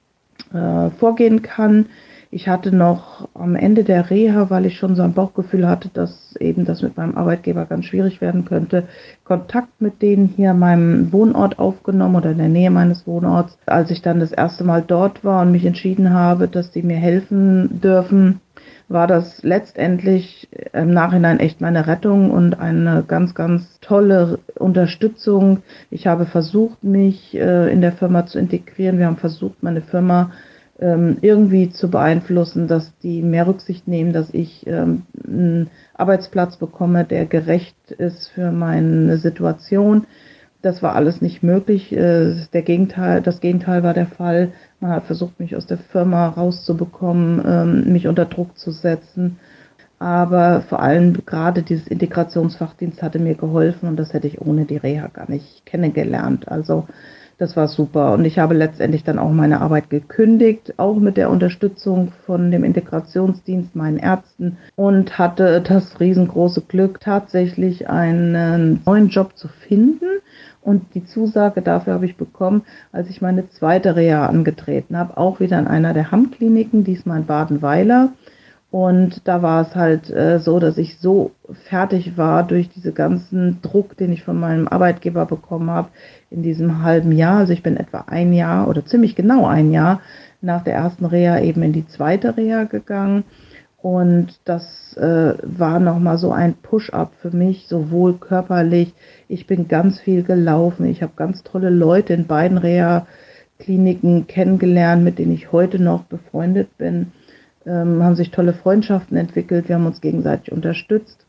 äh, vorgehen kann. Ich hatte noch am Ende der Reha, weil ich schon so ein Bauchgefühl hatte, dass eben das mit meinem Arbeitgeber ganz schwierig werden könnte, Kontakt mit denen hier an meinem Wohnort aufgenommen oder in der Nähe meines Wohnorts. Als ich dann das erste Mal dort war und mich entschieden habe, dass die mir helfen dürfen, war das letztendlich im Nachhinein echt meine Rettung und eine ganz, ganz tolle Unterstützung. Ich habe versucht, mich äh, in der Firma zu integrieren. Wir haben versucht, meine Firma ähm, irgendwie zu beeinflussen, dass die mehr Rücksicht nehmen, dass ich ähm, einen Arbeitsplatz bekomme, der gerecht ist für meine Situation. Das war alles nicht möglich. Äh, der Gegenteil, das Gegenteil war der Fall. Man hat versucht, mich aus der Firma rauszubekommen, ähm, mich unter Druck zu setzen. Aber vor allem gerade dieses Integrationsfachdienst hatte mir geholfen und das hätte ich ohne die Reha gar nicht kennengelernt. Also das war super. Und ich habe letztendlich dann auch meine Arbeit gekündigt, auch mit der Unterstützung von dem Integrationsdienst, meinen Ärzten, und hatte das riesengroße Glück, tatsächlich einen neuen Job zu finden. Und die Zusage dafür habe ich bekommen, als ich meine zweite Reha angetreten habe, auch wieder in einer der Hamm-Kliniken, diesmal in Badenweiler. Und da war es halt äh, so, dass ich so fertig war durch diesen ganzen Druck, den ich von meinem Arbeitgeber bekommen habe in diesem halben Jahr. Also ich bin etwa ein Jahr oder ziemlich genau ein Jahr nach der ersten Reha eben in die zweite Reha gegangen. Und das äh, war nochmal so ein Push-up für mich, sowohl körperlich. Ich bin ganz viel gelaufen. Ich habe ganz tolle Leute in beiden Reha-Kliniken kennengelernt, mit denen ich heute noch befreundet bin. Ähm, haben sich tolle Freundschaften entwickelt, wir haben uns gegenseitig unterstützt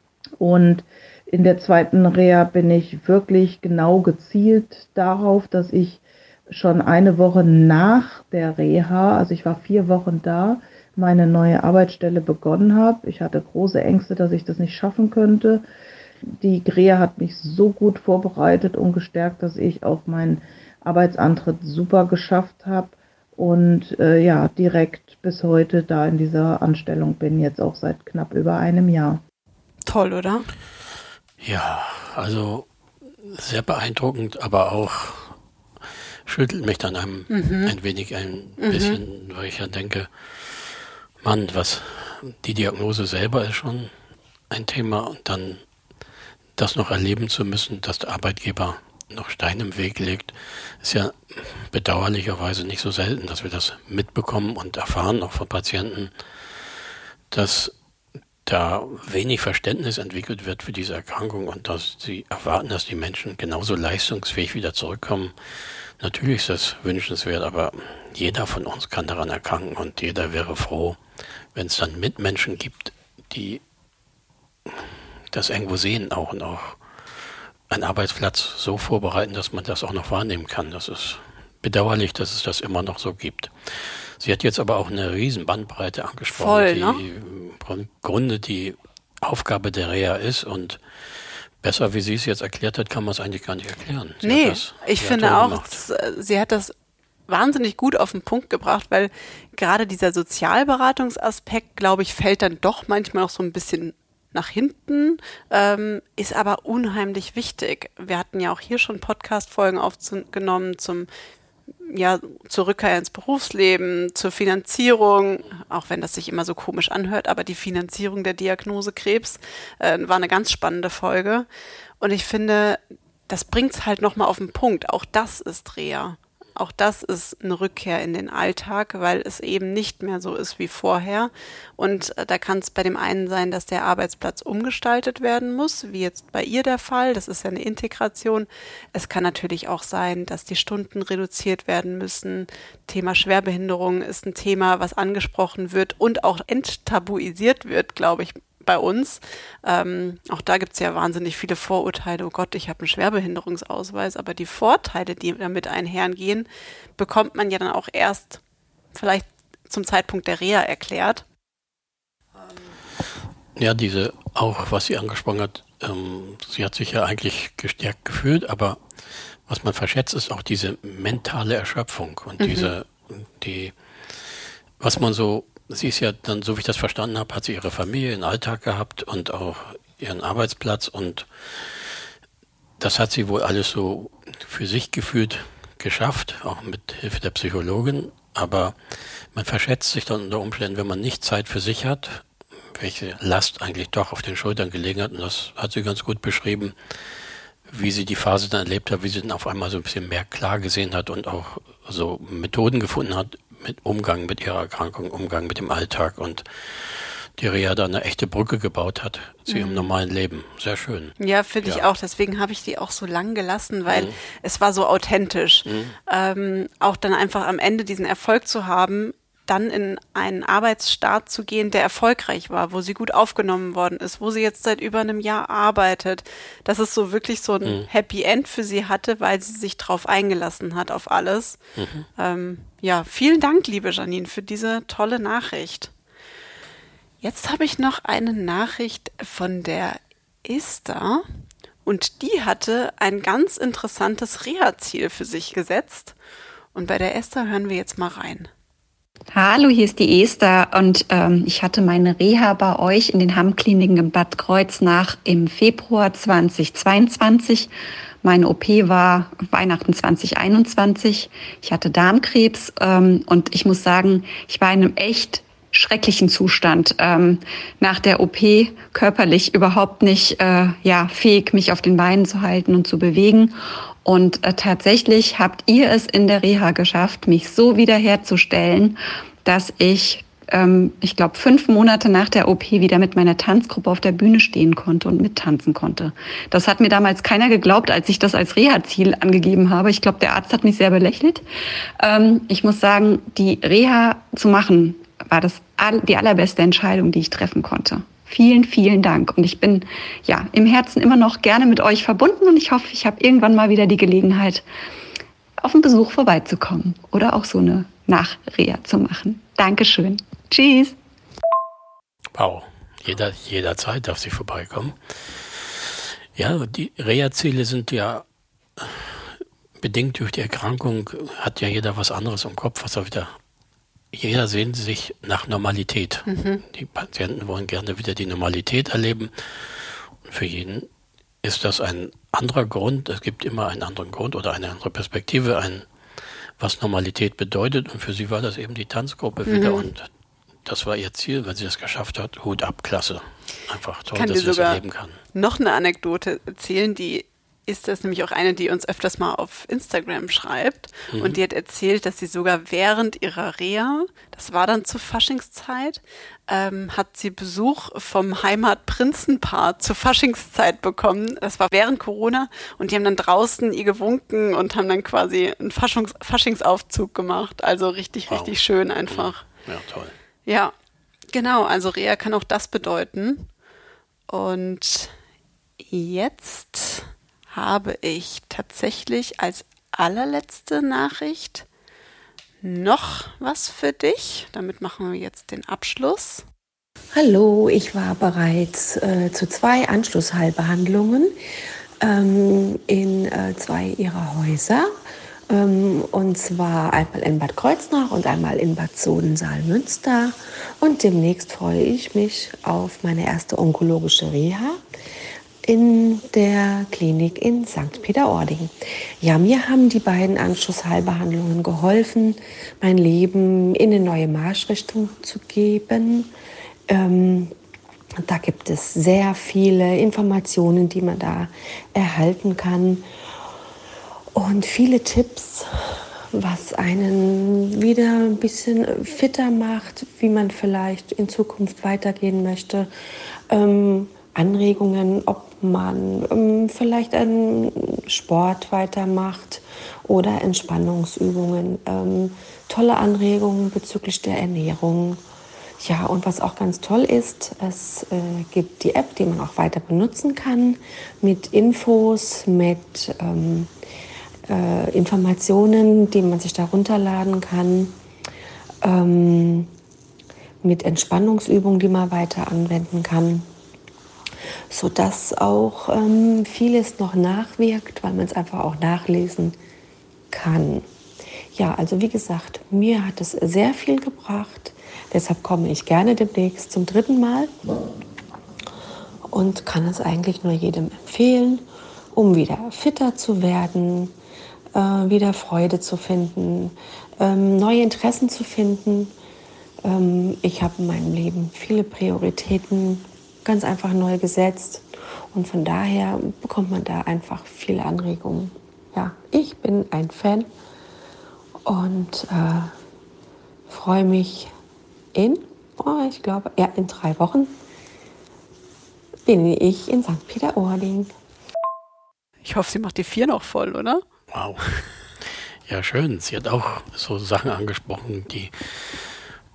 und in der zweiten Reha bin ich wirklich genau gezielt darauf, dass ich schon eine Woche nach der Reha, also ich war vier Wochen da, meine neue Arbeitsstelle begonnen habe. Ich hatte große Ängste, dass ich das nicht schaffen könnte. Die Reha hat mich so gut vorbereitet und gestärkt, dass ich auch meinen Arbeitsantritt super geschafft habe. Und äh, ja, direkt bis heute da in dieser Anstellung bin, jetzt auch seit knapp über einem Jahr. Toll, oder? Ja, also sehr beeindruckend, aber auch schüttelt mich dann einem mhm. ein wenig ein mhm. bisschen, weil ich ja denke, Mann, was die Diagnose selber ist schon ein Thema und dann das noch erleben zu müssen, dass der Arbeitgeber noch Stein im Weg legt, ist ja bedauerlicherweise nicht so selten, dass wir das mitbekommen und erfahren, auch von Patienten, dass da wenig Verständnis entwickelt wird für diese Erkrankung und dass sie erwarten, dass die Menschen genauso leistungsfähig wieder zurückkommen. Natürlich ist das wünschenswert, aber jeder von uns kann daran erkranken und jeder wäre froh, wenn es dann Mitmenschen gibt, die das irgendwo sehen auch und auch einen Arbeitsplatz so vorbereiten, dass man das auch noch wahrnehmen kann. Das ist bedauerlich, dass es das immer noch so gibt. Sie hat jetzt aber auch eine riesen Bandbreite angesprochen, Voll, die ne? im Grunde die Aufgabe der Reha ist und besser, wie sie es jetzt erklärt hat, kann man es eigentlich gar nicht erklären. Sie nee, das, ich finde auch, sie hat das wahnsinnig gut auf den Punkt gebracht, weil gerade dieser Sozialberatungsaspekt, glaube ich, fällt dann doch manchmal noch so ein bisschen nach hinten, ähm, ist aber unheimlich wichtig. Wir hatten ja auch hier schon Podcast-Folgen aufgenommen zum ja, zur Rückkehr ins Berufsleben, zur Finanzierung, auch wenn das sich immer so komisch anhört, aber die Finanzierung der Diagnose Krebs äh, war eine ganz spannende Folge. Und ich finde, das bringt es halt nochmal auf den Punkt. Auch das ist Reha. Auch das ist eine Rückkehr in den Alltag, weil es eben nicht mehr so ist wie vorher. Und da kann es bei dem einen sein, dass der Arbeitsplatz umgestaltet werden muss, wie jetzt bei ihr der Fall. Das ist ja eine Integration. Es kann natürlich auch sein, dass die Stunden reduziert werden müssen. Thema Schwerbehinderung ist ein Thema, was angesprochen wird und auch enttabuisiert wird, glaube ich, bei uns. Ähm, auch da gibt es ja wahnsinnig viele Vorurteile. Oh Gott, ich habe einen Schwerbehinderungsausweis, aber die Vorteile, die damit einhergehen, bekommt man ja dann auch erst vielleicht zum Zeitpunkt der Reha erklärt. Ja, diese, auch was sie angesprochen hat, ähm, sie hat sich ja eigentlich gestärkt gefühlt, aber was man verschätzt, ist auch diese mentale Erschöpfung und mhm. diese, die, was man so Sie ist ja dann, so wie ich das verstanden habe, hat sie ihre Familie, ihren Alltag gehabt und auch ihren Arbeitsplatz und das hat sie wohl alles so für sich gefühlt geschafft, auch mit Hilfe der Psychologin, aber man verschätzt sich dann unter Umständen, wenn man nicht Zeit für sich hat, welche Last eigentlich doch auf den Schultern gelegen hat und das hat sie ganz gut beschrieben, wie sie die Phase dann erlebt hat, wie sie dann auf einmal so ein bisschen mehr klar gesehen hat und auch so Methoden gefunden hat, mit Umgang mit ihrer Erkrankung, Umgang mit dem Alltag und die Reha da eine echte Brücke gebaut hat zu ihrem mhm. normalen Leben. Sehr schön. Ja, finde ja. ich auch. Deswegen habe ich die auch so lang gelassen, weil mhm. es war so authentisch. Mhm. Ähm, auch dann einfach am Ende diesen Erfolg zu haben, dann in einen Arbeitsstart zu gehen, der erfolgreich war, wo sie gut aufgenommen worden ist, wo sie jetzt seit über einem Jahr arbeitet, dass es so wirklich so ein mhm. Happy End für sie hatte, weil sie sich drauf eingelassen hat auf alles. Mhm. Ähm, ja, vielen Dank, liebe Janine, für diese tolle Nachricht. Jetzt habe ich noch eine Nachricht von der Esther und die hatte ein ganz interessantes Reha-Ziel für sich gesetzt und bei der Esther hören wir jetzt mal rein. Hallo, hier ist die Esther und ähm, ich hatte meine Reha bei euch in den Hamm-Kliniken in Bad Kreuznach im Februar zweitausendzweiundzwanzig. Meine O P war Weihnachten zwanzig einundzwanzig. Ich hatte Darmkrebs ähm, und ich muss sagen, ich war in einem echt schrecklichen Zustand. Ähm, nach der O P körperlich überhaupt nicht äh, ja, fähig, mich auf den Beinen zu halten und zu bewegen. Und äh, tatsächlich habt ihr es in der Reha geschafft, mich so wiederherzustellen, dass ich, ähm, ich glaube, fünf Monate nach der O P wieder mit meiner Tanzgruppe auf der Bühne stehen konnte und mittanzen konnte. Das hat mir damals keiner geglaubt, als ich das als Reha-Ziel angegeben habe. Ich glaube, der Arzt hat mich sehr belächelt. Ähm, ich muss sagen, die Reha zu machen, war das all, die allerbeste Entscheidung, die ich treffen konnte. Vielen, vielen Dank. Und ich bin ja im Herzen immer noch gerne mit euch verbunden und ich hoffe, ich habe irgendwann mal wieder die Gelegenheit, auf einen Besuch vorbeizukommen oder auch so eine Nachreha zu machen. Dankeschön. Tschüss. Wow, Jeder, jederzeit darf sie vorbeikommen. Ja, die Reha-Ziele sind ja bedingt durch die Erkrankung, hat ja jeder was anderes im Kopf, was er wieder Jeder sehnt sich nach Normalität. Mhm. Die Patienten wollen gerne wieder die Normalität erleben. Und für jeden ist das ein anderer Grund. Es gibt immer einen anderen Grund oder eine andere Perspektive, ein, was Normalität bedeutet. Und für sie war das eben die Tanzgruppe mhm. wieder. Und das war ihr Ziel, wenn sie das geschafft hat. Hut ab, klasse. Einfach toll, dass sie das erleben kann. Noch eine Anekdote erzählen, die ist das nämlich auch eine, die uns öfters mal auf Instagram schreibt. Mhm. Und die hat erzählt, dass sie sogar während ihrer Reha, das war dann zur Faschingszeit, ähm, hat sie Besuch vom Heimatprinzenpaar zur Faschingszeit bekommen. Das war während Corona und die haben dann draußen ihr gewunken und haben dann quasi einen Faschings- Faschingsaufzug gemacht. Also richtig, wow. richtig schön einfach. Ja, toll. Ja, genau. Also Reha kann auch das bedeuten. Und jetzt habe ich tatsächlich als allerletzte Nachricht noch was für dich. Damit machen wir jetzt den Abschluss. Hallo, ich war bereits äh, zu zwei Anschlussheilbehandlungen ähm, in äh, zwei ihrer Häuser. Ähm, und zwar einmal in Bad Kreuznach und einmal in Bad Sohn-Saalmünster. Und demnächst freue ich mich auf meine erste onkologische Reha in der Klinik in Sankt Peter-Ording. Ja, mir haben die beiden Anschlussheilbehandlungen geholfen, mein Leben in eine neue Marschrichtung zu geben. Ähm, da gibt es sehr viele Informationen, die man da erhalten kann und viele Tipps, was einen wieder ein bisschen fitter macht, wie man vielleicht in Zukunft weitergehen möchte. Ähm, Anregungen, ob man ähm, vielleicht einen Sport weitermacht oder Entspannungsübungen. Ähm, tolle Anregungen bezüglich der Ernährung. Ja, und was auch ganz toll ist, es äh, gibt die App, die man auch weiter benutzen kann, mit Infos, mit ähm, äh, Informationen, die man sich da runterladen kann, ähm, mit Entspannungsübungen, die man weiter anwenden kann, sodass auch ähm, vieles noch nachwirkt, weil man es einfach auch nachlesen kann. Ja, also wie gesagt, mir hat es sehr viel gebracht. Deshalb komme ich gerne demnächst zum dritten Mal und kann es eigentlich nur jedem empfehlen, um wieder fitter zu werden, äh, wieder Freude zu finden, ähm, neue Interessen zu finden. Ähm, ich habe in meinem Leben viele Prioritäten ganz einfach neu gesetzt und von daher bekommt man da einfach viele Anregungen. Ja, ich bin ein Fan und äh, freue mich in, oh, ich glaube, ja, in drei Wochen bin ich in Sankt Peter-Ording. Ich hoffe, sie macht die vier noch voll, oder? Wow. Ja, schön. Sie hat auch so Sachen angesprochen, die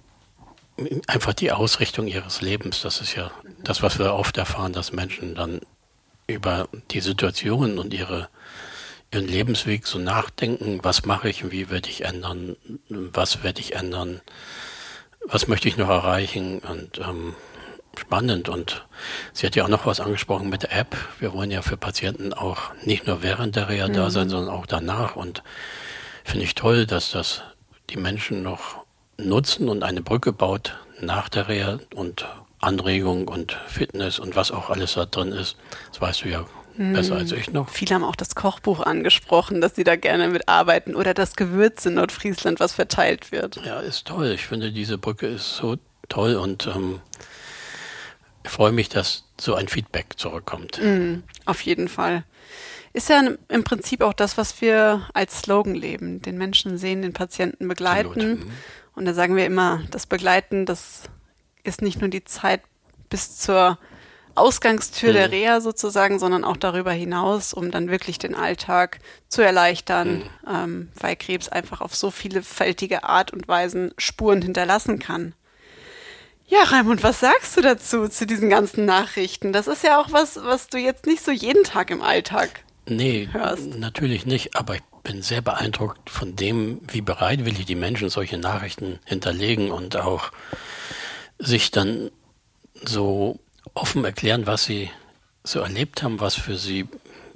einfach die Ausrichtung ihres Lebens. Das ist ja das, was wir oft erfahren, dass Menschen dann über die Situation und ihre, ihren Lebensweg so nachdenken. Was mache ich und wie werde ich ändern? Was werde ich ändern? Was möchte ich noch erreichen? Und ähm, spannend. Und sie hat ja auch noch was angesprochen mit der App. Wir wollen ja für Patienten auch nicht nur während der Reha mhm. da sein, sondern auch danach. Und finde ich toll, dass das die Menschen noch nutzen und eine Brücke baut nach der Reha und Anregung und Fitness und was auch alles da drin ist. Das weißt du ja mhm. besser als ich noch. Viele haben auch das Kochbuch angesprochen, dass sie da gerne mitarbeiten oder das Gewürz in Nordfriesland, was verteilt wird. Ja, ist toll. Ich finde, diese Brücke ist so toll und ähm, ich freue mich, dass so ein Feedback zurückkommt. Mhm, auf jeden Fall. Ist ja im Prinzip auch das, was wir als Slogan leben. Den Menschen sehen, den Patienten begleiten. Mhm. Und da sagen wir immer, das Begleiten, das ist nicht nur die Zeit bis zur Ausgangstür mhm. der Reha sozusagen, sondern auch darüber hinaus, um dann wirklich den Alltag zu erleichtern, mhm. ähm, weil Krebs einfach auf so vielfältige Art und Weisen Spuren hinterlassen kann. Ja, Raimund, was sagst du dazu, zu diesen ganzen Nachrichten? Das ist ja auch was, was du jetzt nicht so jeden Tag im Alltag nee, hörst. Nee, natürlich nicht, aber ich bin sehr beeindruckt von dem, wie bereitwillig die Menschen solche Nachrichten hinterlegen und auch sich dann so offen erklären, was sie so erlebt haben, was für sie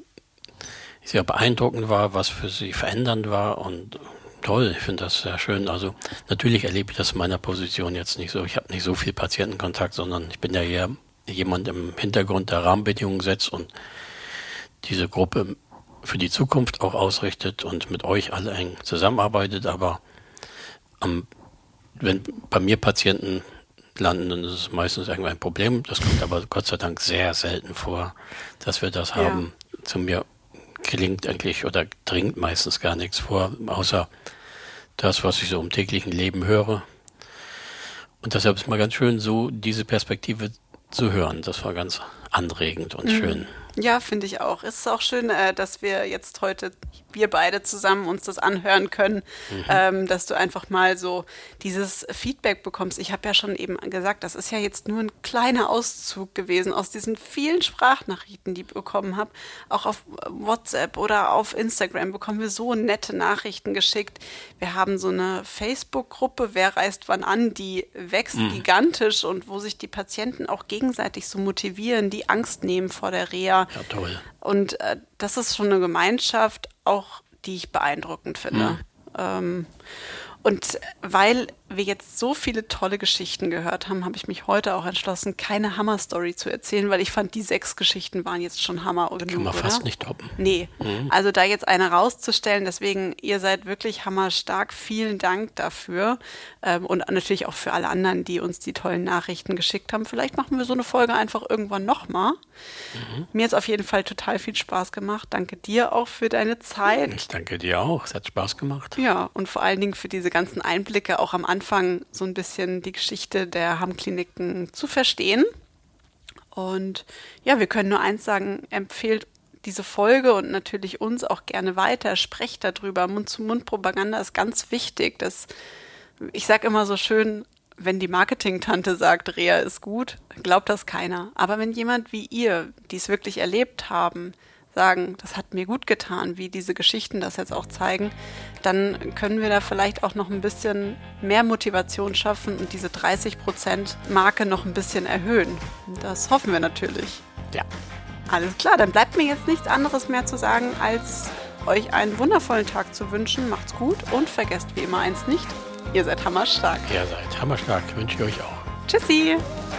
sehr beeindruckend war, was für sie verändernd war und toll, ich finde das sehr schön. Also natürlich erlebe ich das in meiner Position jetzt nicht so. Ich habe nicht so viel Patientenkontakt, sondern ich bin ja eher jemand im Hintergrund, der Rahmenbedingungen setzt und diese Gruppe für die Zukunft auch ausrichtet und mit euch alle eng zusammenarbeitet. Aber ähm, wenn bei mir Patienten landen, dann ist es meistens irgendein Problem. Das kommt aber Gott sei Dank sehr selten vor, dass wir das ja. haben. Zu mir klingt eigentlich oder dringt meistens gar nichts vor, außer das, was ich so im täglichen Leben höre. Und deshalb ist mal ganz schön, so diese Perspektive zu hören. Das war ganz anregend und mhm. schön. Ja, finde ich auch. Es ist auch schön, äh, dass wir jetzt heute, wir beide zusammen uns das anhören können, mhm. ähm, dass du einfach mal so dieses Feedback bekommst. Ich habe ja schon eben gesagt, das ist ja jetzt nur ein kleiner Auszug gewesen aus diesen vielen Sprachnachrichten, die ich bekommen habe. Auch auf WhatsApp oder auf Instagram bekommen wir so nette Nachrichten geschickt. Wir haben so eine Facebook-Gruppe, wer reist wann an, die wächst mhm. gigantisch und wo sich die Patienten auch gegenseitig so motivieren, die Angst nehmen vor der Reha. Ja, toll. Und äh, das ist schon eine Gemeinschaft, auch die ich beeindruckend finde. Mhm. Ähm, und weil wir jetzt so viele tolle Geschichten gehört haben, habe ich mich heute auch entschlossen, keine Hammer-Story zu erzählen, weil ich fand, die sechs Geschichten waren jetzt schon Hammer. Das kann man oder? fast nicht toppen. Nee, mhm. also da jetzt eine rauszustellen, deswegen, ihr seid wirklich hammerstark. Vielen Dank dafür ähm, und natürlich auch für alle anderen, die uns die tollen Nachrichten geschickt haben. Vielleicht machen wir so eine Folge einfach irgendwann nochmal. Mhm. Mir hat es auf jeden Fall total viel Spaß gemacht. Danke dir auch für deine Zeit. Ich danke dir auch, es hat Spaß gemacht. Ja, und vor allen Dingen für diese ganzen Einblicke, auch am Anfang so ein bisschen die Geschichte der Hamm-Kliniken zu verstehen. Und ja, wir können nur eins sagen, empfehlt diese Folge und natürlich uns auch gerne weiter, sprecht darüber. Mund-zu-Mund-Propaganda ist ganz wichtig. Das, ich sage immer so schön, wenn die Marketing-Tante sagt, Reha ist gut, glaubt das keiner. Aber wenn jemand wie ihr, die es wirklich erlebt haben, sagen, das hat mir gut getan, wie diese Geschichten das jetzt auch zeigen, dann können wir da vielleicht auch noch ein bisschen mehr Motivation schaffen und diese dreißig Prozent Marke noch ein bisschen erhöhen. Das hoffen wir natürlich. Ja. Alles klar, dann bleibt mir jetzt nichts anderes mehr zu sagen, als euch einen wundervollen Tag zu wünschen. Macht's gut und vergesst wie immer eins nicht, ihr seid hammerstark. Ihr seid hammerstark, wünsche ich euch auch. Tschüssi.